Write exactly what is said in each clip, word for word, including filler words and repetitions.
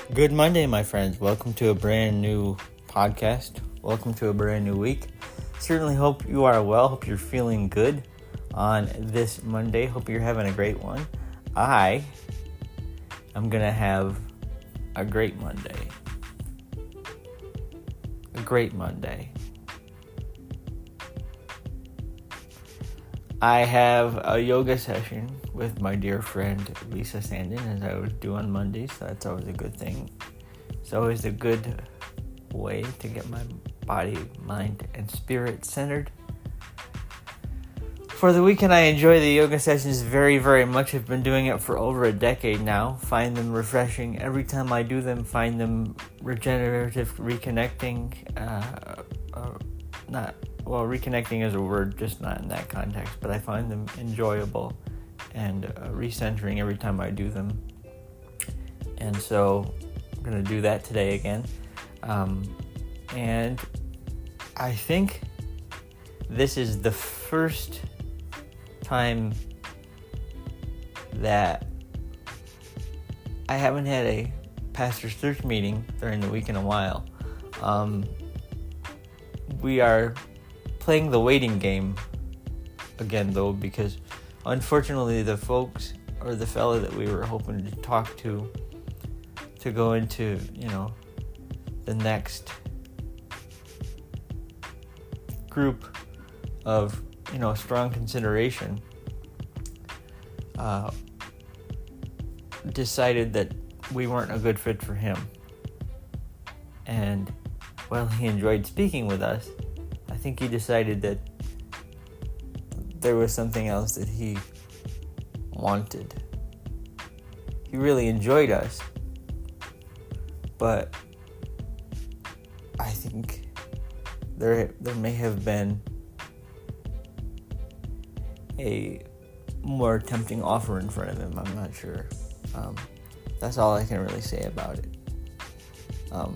Good Monday, my friends. Welcome to a brand new podcast. Welcome to a brand new week. Certainly hope you are well. Hope you're feeling good on this Monday. Hope you're having a great one. I am going to have a great Monday. A great Monday. I have a yoga session with my dear friend Lisa Sandin, as I would do on Mondays. So that's always a good thing. It's always a good way to get my body, mind, and spirit centered. For the weekend, I enjoy the yoga sessions very, very much. I've been doing it for over a decade now. Find them refreshing. Every time I do them, find them regenerative, reconnecting. Uh, uh, not well, reconnecting is a word, just not in that context. But I find them enjoyable and uh, recentering every time I do them. And so I'm going to do that today again. Um, and I think this is the first time that I haven't had a pastor's search meeting during the week in a while. Um, we are playing the waiting game again, though, because unfortunately the folks or the fella that we were hoping to talk to to go into, you know, the next group of, you know, strong consideration, uh, decided that we weren't a good fit for him. And while he enjoyed speaking with us, I think he decided that there was something else that he wanted. He really enjoyed us, but I think there there may have been a more tempting offer in front of him. I'm not sure. Um, that's all I can really say about it. Um,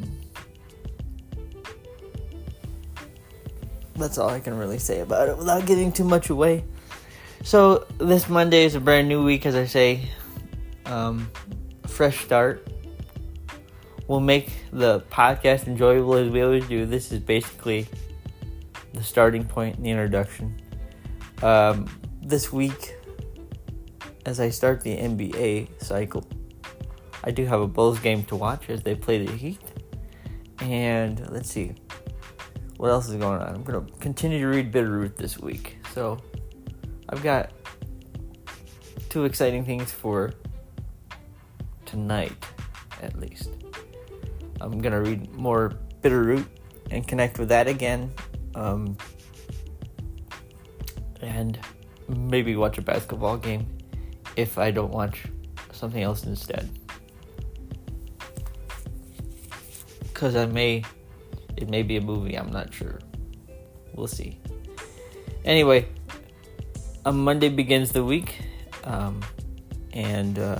that's all I can really say about it without giving too much away. So this Monday is a brand new week, as I say. Um, a fresh start. We'll make the podcast enjoyable as we always do. This is basically the starting point and the introduction. Um, this week, as I start the N B A cycle, I do have a Bulls game to watch as they play the Heat. And let's see, what else is going on? I'm going to continue to read Bitterroot this week. So I've got two exciting things for tonight, at least. I'm going to read more Bitterroot and connect with that again. Um, and maybe watch a basketball game if I don't watch something else instead. Because I may, it may be a movie, I'm not sure. We'll see. Anyway, a Monday begins the week. Um, and uh,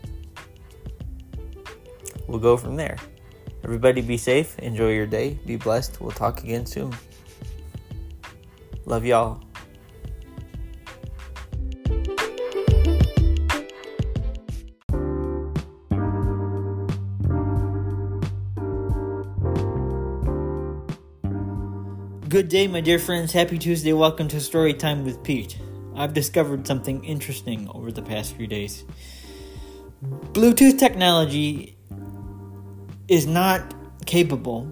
we'll go from there. Everybody be safe. Enjoy your day. Be blessed. We'll talk again soon. Love y'all. Good day, my dear friends. Happy Tuesday. Welcome to Story Time with Pete. I've discovered something interesting over the past few days. Bluetooth technology is not capable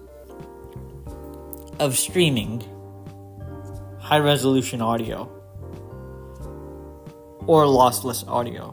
of streaming high-resolution audio or lossless audio.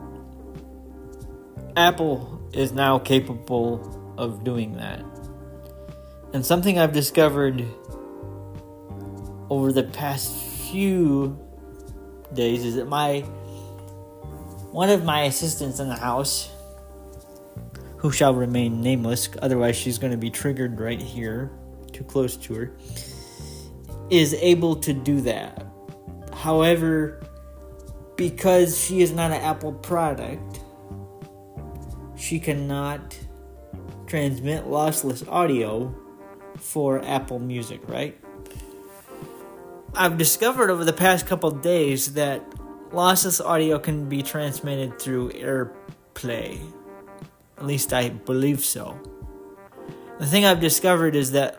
Apple is now capable of doing that. And something I've discovered over the past few days is that my one of my assistants in the house, who shall remain nameless, otherwise she's going to be triggered right here, too close to her, is able to do that. However, because she is not an Apple product, she cannot transmit lossless audio for Apple Music, right? I've discovered over the past couple of days that lossless audio can be transmitted through AirPlay. At least I believe so. The thing I've discovered is that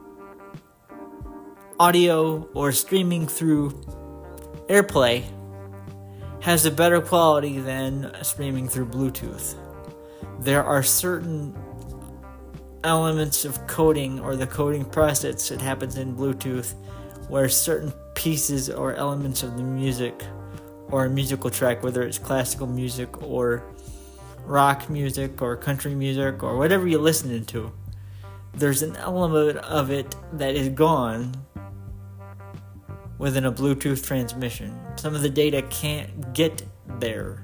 audio or streaming through AirPlay has a better quality than streaming through Bluetooth. There are certain elements of coding or the coding process that happens in Bluetooth where certain pieces or elements of the music or a musical track, whether it's classical music or rock music or country music or whatever you're listening to, there's an element of it that is gone within a Bluetooth transmission. Some of the data can't get there.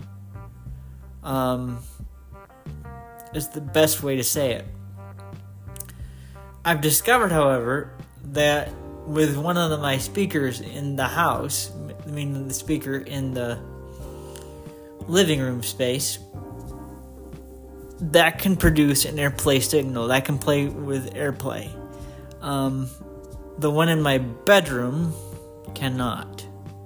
Um, is the best way to say it. I've discovered, however, that with one of the, my speakers in the house, I mean the speaker in the living room space, that can produce an AirPlay signal. That can play with AirPlay. Um, the one in my bedroom cannot.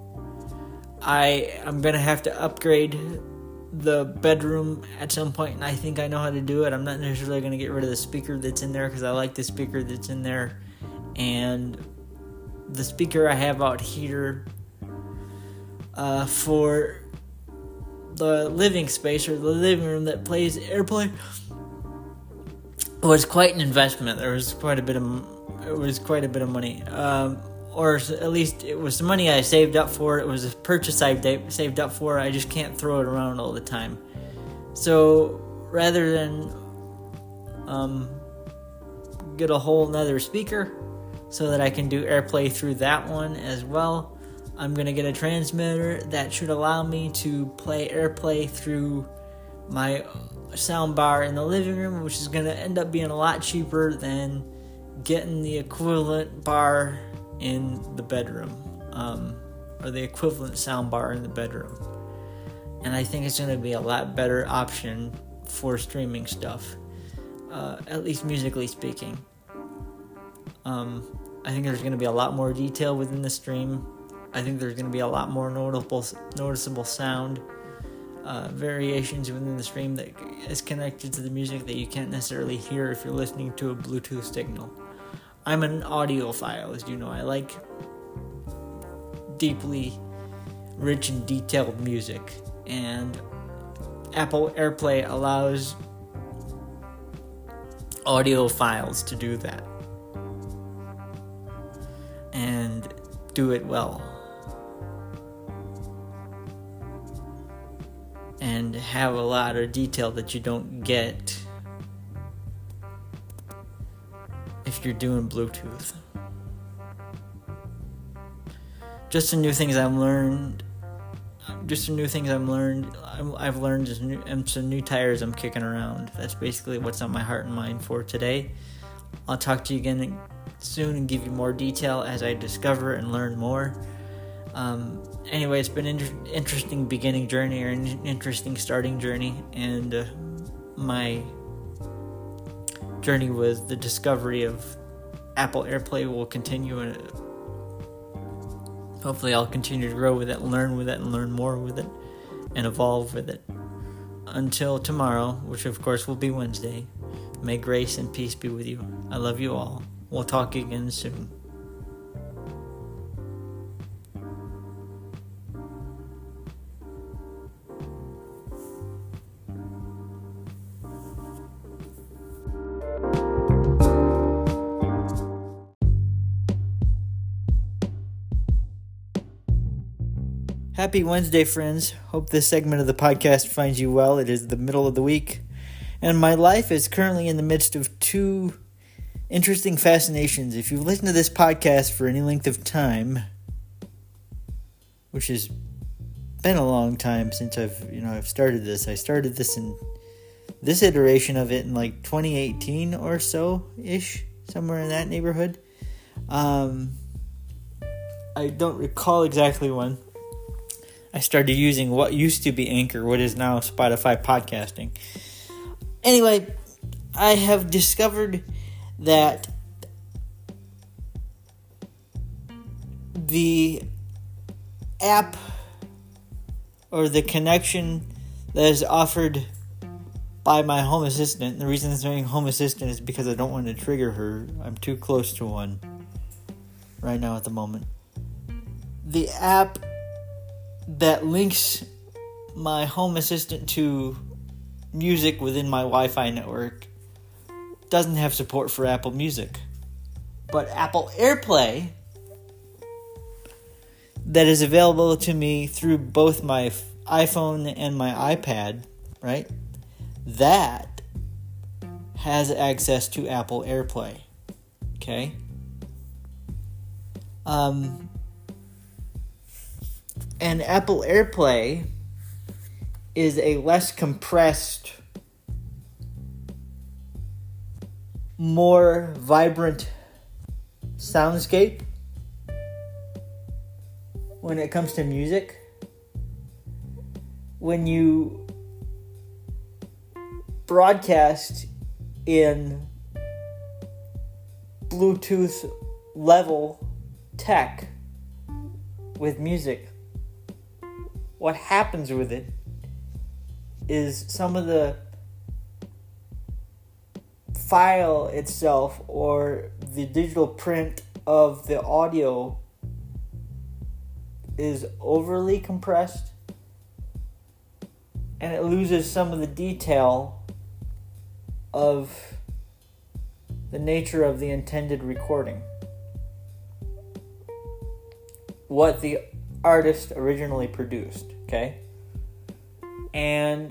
I am going to have to upgrade the bedroom at some point, and I think I know how to do it. I'm not necessarily going to get rid of the speaker that's in there because I like the speaker that's in there. And the speaker I have out here uh, for the living space or the living room that plays AirPlay was quite an investment. There was quite a bit of it was quite a bit of money, um, or at least it was the money I saved up for. It was a purchase I saved up for. I just can't throw it around all the time. So rather than um, get a whole nother speaker so that I can do AirPlay through that one as well, I'm going to get a transmitter that should allow me to play AirPlay through my soundbar in the living room, which is going to end up being a lot cheaper than getting the equivalent bar in the bedroom, um, or the equivalent soundbar in the bedroom. And I think it's going to be a lot better option for streaming stuff, uh, at least musically speaking. Um, I think there's going to be a lot more detail within the stream. I think there's going to be a lot more noticeable, noticeable sound uh, variations within the stream that is connected to the music that you can't necessarily hear if you're listening to a Bluetooth signal. I'm an audiophile, as you know. I like deeply rich and detailed music, and Apple AirPlay allows audiophiles to do that and do it well. And have a lot of detail that you don't get if you're doing Bluetooth. Just some new things I've learned. Just some new things I've learned. I've learned is new, and some new tires I'm kicking around. That's basically what's on my heart and mind for today. I'll talk to you again soon and give you more detail as I discover and learn more. Um, anyway, it's been an inter- interesting beginning journey or an interesting starting journey, and uh, my journey with the discovery of Apple AirPlay will continue, and hopefully I'll continue to grow with it, learn with it, and learn more with it, and evolve with it. Until tomorrow, which of course will be Wednesday, may grace and peace be with you. I love you all. We'll talk again soon. Happy Wednesday, friends. Hope this segment of the podcast finds you well. It is the middle of the week, and my life is currently in the midst of two interesting fascinations. If you've listened to this podcast for any length of time, which has been a long time since I've, you know, I've started this. I started this in this iteration of it in like twenty eighteen or so-ish, somewhere in that neighborhood. Um, I don't recall exactly when I started using what used to be Anchor, what is now Spotify podcasting. Anyway, I have discovered that the app or the connection that is offered by my Home Assistant. The reason it's saying Home Assistant is because I don't want to trigger her. I'm too close to one right now at the moment. The app that links my Home Assistant to music within my Wi-Fi network doesn't have support for Apple Music. But Apple AirPlay, that is available to me through both my iPhone and my iPad, right? That has access to Apple AirPlay. Okay? Um, and Apple AirPlay is a less compressed, more vibrant soundscape when it comes to music. When you broadcast in Bluetooth level tech with music, what happens with it is some of the file itself or the digital print of the audio is overly compressed, and it loses some of the detail of the nature of the intended recording, what the artist originally produced, okay? And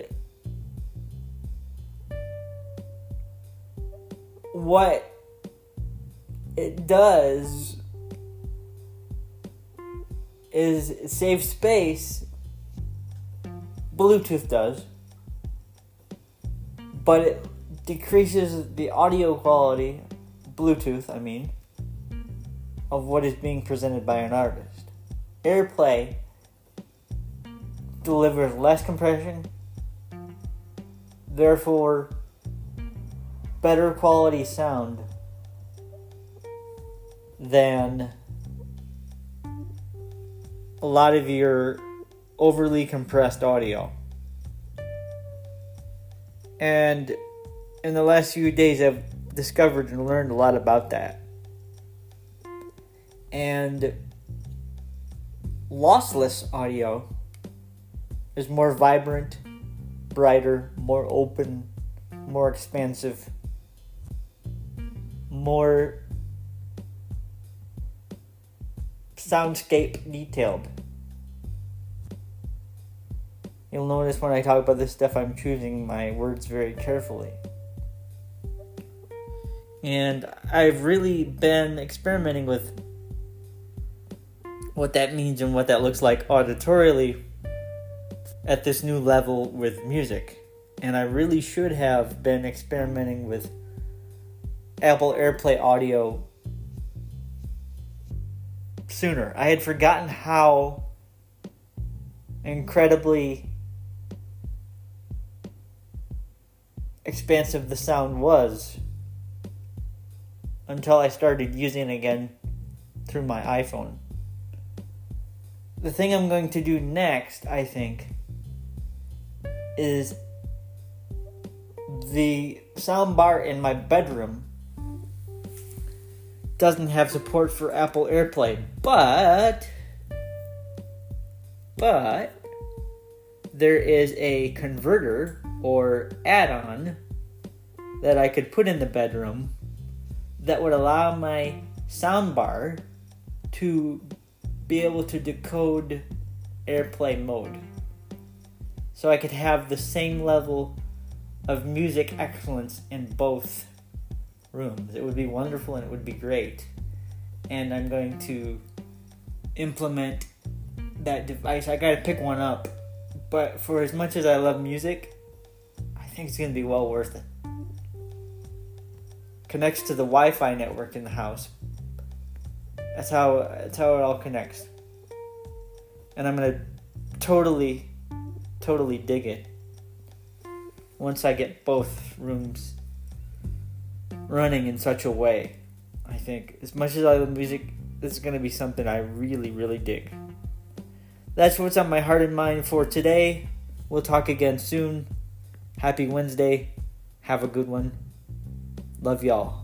what it does is it saves space. Bluetooth does, but it decreases the audio quality, Bluetooth, I mean, of what is being presented by an artist. AirPlay delivers less compression, therefore better quality sound than a lot of your overly compressed audio. And in the last few days I've discovered and learned a lot about that. And lossless audio is more vibrant, brighter, more open, more expansive, more soundscape detailed. You'll notice when I talk about this stuff, I'm choosing my words very carefully. And I've really been experimenting with what that means and what that looks like auditorially at this new level with music. And I really should have been experimenting with Apple AirPlay audio sooner. I had forgotten how incredibly expansive the sound was until I started using it again through my iPhone. The thing I'm going to do next, I think, is the soundbar in my bedroom doesn't have support for Apple AirPlay, but but there is a converter or add-on that I could put in the bedroom that would allow my soundbar to be able to decode AirPlay mode. So I could have the same level of music excellence in both rooms. It would be wonderful and it would be great. And I'm going to implement that device. I gotta pick one up. But for as much as I love music, I think it's gonna be well worth it. Connects to the Wi-Fi network in the house. That's how that's how it all connects. And I'm gonna totally, totally dig it once I get both rooms running in such a way. I think as much as I love music, this is gonna be something I really, really dig. That's what's on my heart and mind for today. We'll talk again soon. Happy Wednesday. Have a good one. Love y'all.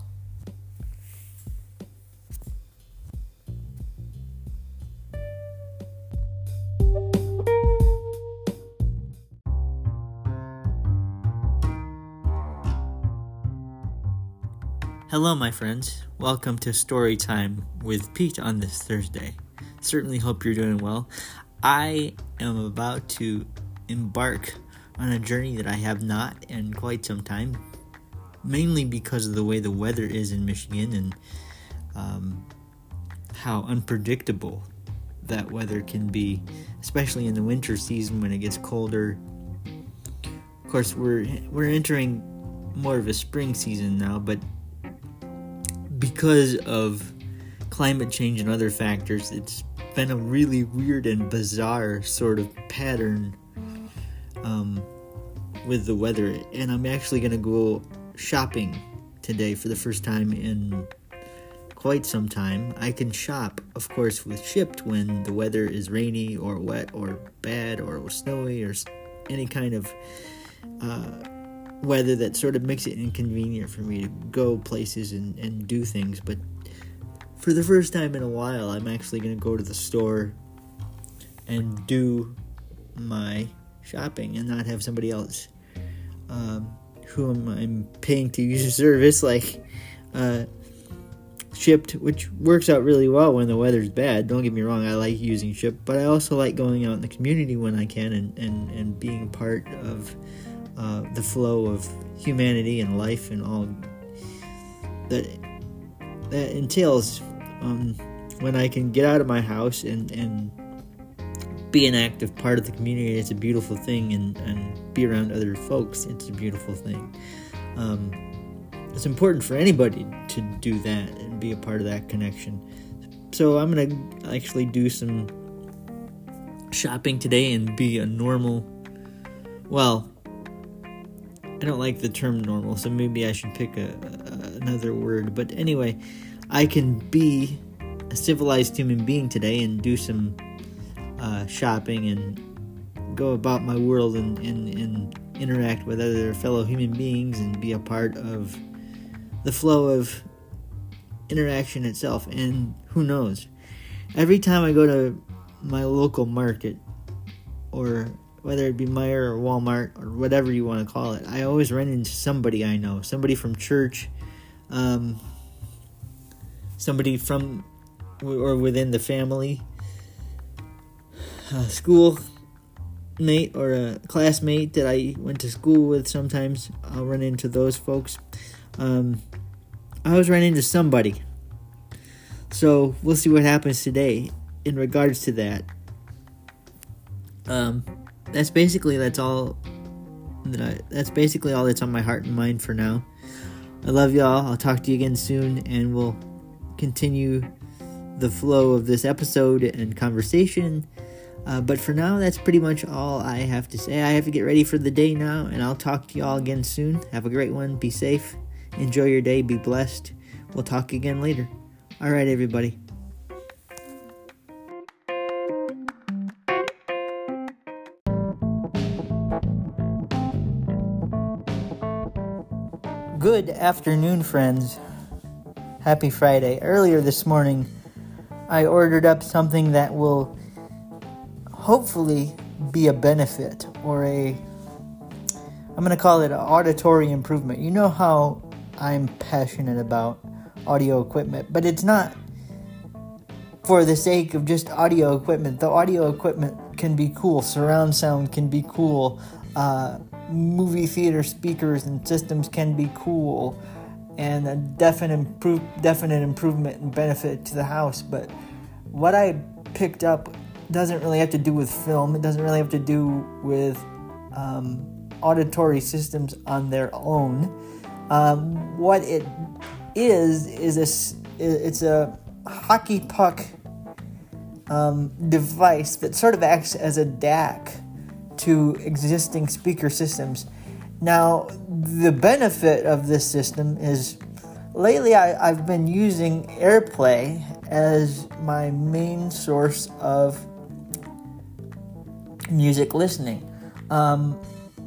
Hello, my friends. Welcome to Story Time with Pete on this Thursday. Certainly hope you're doing well. I am about to embark on a journey that I have not in quite some time, mainly because of the way the weather is in Michigan and um, how unpredictable that weather can be, especially in the winter season when it gets colder. Of course, we're we're entering more of a spring season now, but because of climate change and other factors, it's been a really weird and bizarre sort of pattern um, with the weather. And I'm actually going to go shopping today for the first time in quite some time. I can shop, of course, with Shipt when the weather is rainy or wet or bad or snowy or any kind of uh, weather that sort of makes it inconvenient for me to go places and, and do things. But for the first time in a while, I'm actually going to go to the store and do my shopping and not have somebody else um, whom I'm paying to use a service like uh, Shipt, which works out really well when the weather's bad. Don't get me wrong, I like using Shipt, but I also like going out in the community when I can and, and, and being part of uh, the flow of humanity and life and all that that entails. Um, when I can get out of my house and, and be an active part of the community, it's a beautiful thing, and, and be around other folks, it's a beautiful thing. Um, it's important for anybody to do that and be a part of that connection. So I'm going to actually do some shopping today and be a normal, well, I don't like the term normal, so maybe I should pick a, a, another word. But anyway, I can be a civilized human being today and do some uh, shopping and go about my world and, and, and interact with other fellow human beings and be a part of the flow of interaction itself. And who knows, every time I go to my local market, or whether it be Meijer or Walmart or whatever you want to call it, I always run into somebody I know, somebody from church, um, somebody from or within the family, a school mate or a classmate that I went to school with. Sometimes I'll run into those folks. Um, I always run into somebody. So we'll see what happens today in regards to that. Um, that's basically that's all that I, that's basically all that's on my heart and mind for now. I love y'all. I'll talk to you again soon, and we'll continue the flow of this episode and conversation. Uh, but for now, that's pretty much all I have to say. I have to get ready for the day now, and I'll talk to y'all again soon. Have a great one. Be safe. Enjoy your day. Be blessed. We'll talk again later. All right, everybody. Good afternoon, friends. Happy Friday. Earlier this morning, I ordered up something that will hopefully be a benefit, or a, I'm going to call it an auditory improvement. You know how I'm passionate about audio equipment, but it's not for the sake of just audio equipment. The audio equipment can be cool. Surround sound can be cool. Uh, movie theater speakers and systems can be cool, and a definite, improve, definite improvement and benefit to the house. But what I picked up doesn't really have to do with film. It doesn't really have to do with um, auditory systems on their own. Um, what it is is a it's a hockey puck um, device that sort of acts as a D A C to existing speaker systems. Now, the benefit of this system is, lately I, I've been using AirPlay as my main source of music listening. Um,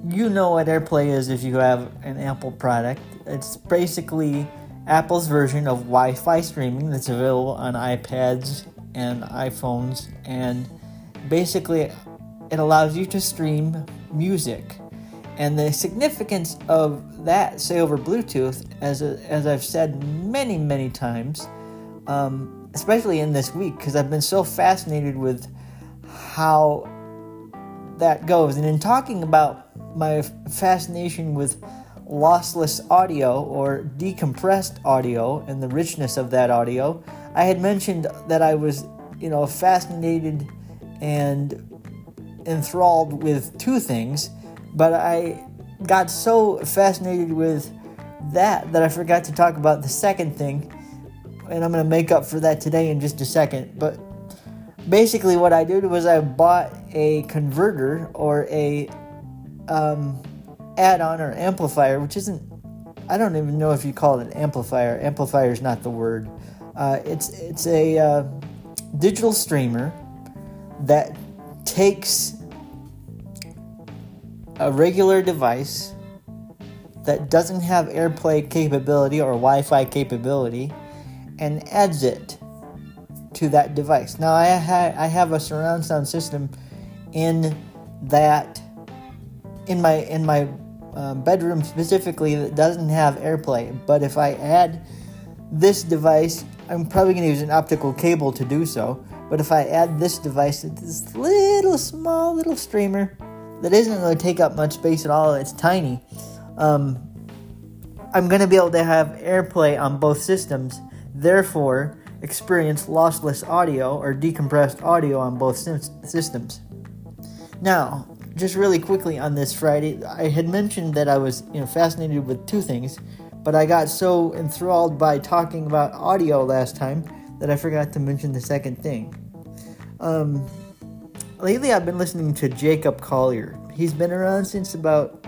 you know what AirPlay is if you have an Apple product. It's basically Apple's version of Wi-Fi streaming that's available on iPads and iPhones, and basically it allows you to stream music. And the significance of that, say over Bluetooth, as a, as I've said many, many times, um, especially in this week, because I've been so fascinated with how that goes. And in talking about my fascination with lossless audio or decompressed audio and the richness of that audio, I had mentioned that I was, you know, fascinated and enthralled with two things. But I got so fascinated with that that I forgot to talk about the second thing. And I'm going to make up for that today in just a second. But basically what I did was I bought a converter or a um, add-on or amplifier, which isn't, I don't even know if you call it an amplifier. Amplifier is not the word. Uh, it's, it's a uh, digital streamer that takes a regular device that doesn't have AirPlay capability or Wi-Fi capability and adds it to that device. Now, I, ha- I have a surround sound system in that, in my in my um, bedroom specifically, that doesn't have AirPlay. But if I add this device, I'm probably going to use an optical cable to do so. But if I add this device to this little small little streamer that isn't going to take up much space at all, it's tiny, um, I'm going to be able to have AirPlay on both systems, therefore experience lossless audio or decompressed audio on both systems. Now, just really quickly on this Friday, I had mentioned that I was, you know, fascinated with two things, but I got so enthralled by talking about audio last time that I forgot to mention the second thing. Um... Lately, I've been listening to Jacob Collier. He's been around since about...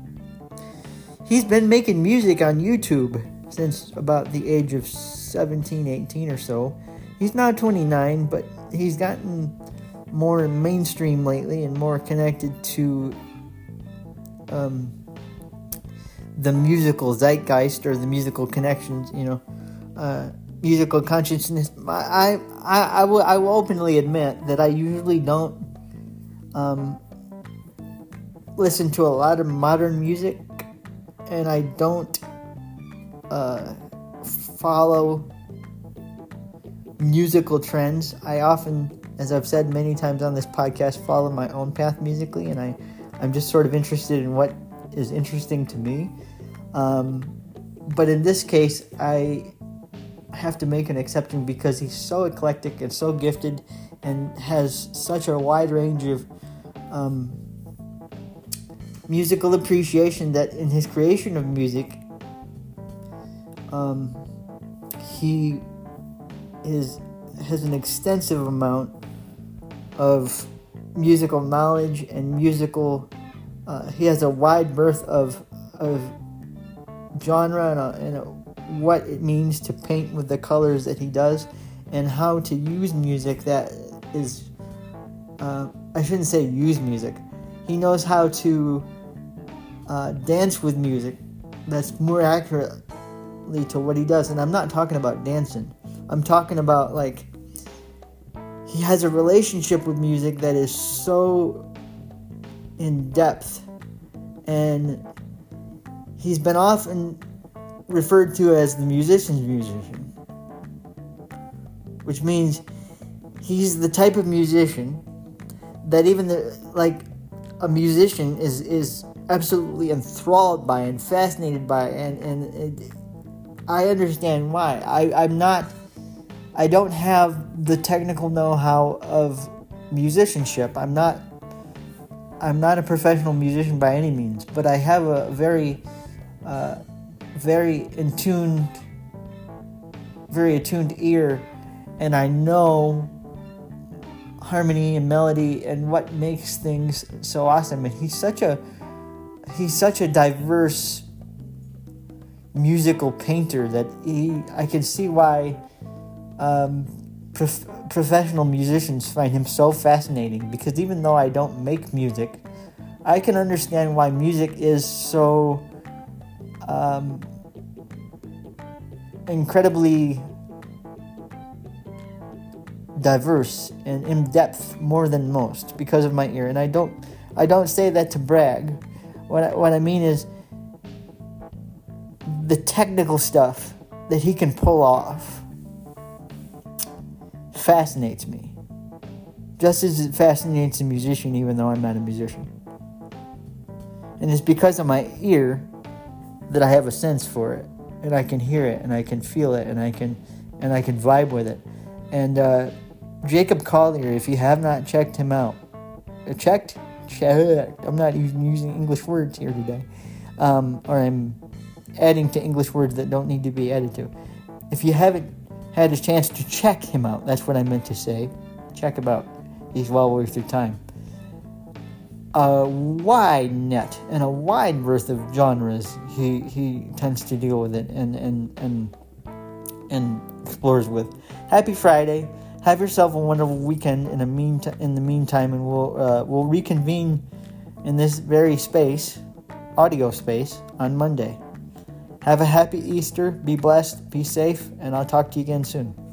He's been making music on YouTube since about the age of seventeen, eighteen or so. He's now twenty-nine, but he's gotten more mainstream lately and more connected to um, the musical zeitgeist or the musical connections, you know, uh, musical consciousness. I, I, I, will, I will openly admit that I usually don't um, listen to a lot of modern music, and I don't uh, follow musical trends. I often, as I've said many times on this podcast, follow my own path musically, and I, I'm just sort of interested in what is interesting to me. Um, but in this case, I have to make an exception because he's so eclectic and so gifted and has such a wide range of um, musical appreciation that in his creation of music, um, he is has an extensive amount of musical knowledge and musical. Uh, he has a wide berth of of genre and, a, and a, what it means to paint with the colors that he does, and how to use music that is. Uh, I shouldn't say use music. He knows how to uh, dance with music. That's more accurately to what he does, and I'm not talking about dancing. I'm talking about, like, he has a relationship with music that is so in depth, and he's been often referred to as the musician's musician, which means he's the type of musician that even the, like, a musician is, is absolutely enthralled by and fascinated by, and, and it, I understand why. I, I'm not, I don't have the technical know-how of musicianship. I'm not, I'm not a professional musician by any means, but I have a very, uh, very attuned, very attuned ear, and I know harmony and melody and what makes things so awesome. And he's such a, he's such a diverse musical painter that he, I can see why um, prof- professional musicians find him so fascinating, because even though I don't make music, I can understand why music is so um, incredibly diverse and in depth more than most because of my ear. And I don't I don't say that to brag. What I, what I mean is the technical stuff that he can pull off fascinates me. Just as it fascinates a musician, even though I'm not a musician. And it's because of my ear that I have a sense for it, and I can hear it, and I can feel it, and I can and I can vibe with it. And uh, Jacob Collier, if you have not checked him out, uh, checked, checked. I'm not even using English words here today, um, or I'm adding to English words that don't need to be added to. If you haven't had a chance to check him out, that's what I meant to say. Check him out. He's well worth your time. A wide net and a wide berth of genres he he tends to deal with it and and and and explores with. Happy Friday. Have yourself a wonderful weekend in a mean t- in the meantime, and we'll uh, we'll reconvene in this very space, audio space, on Monday. Have a happy Easter. Be blessed. Be safe, and I'll talk to you again soon.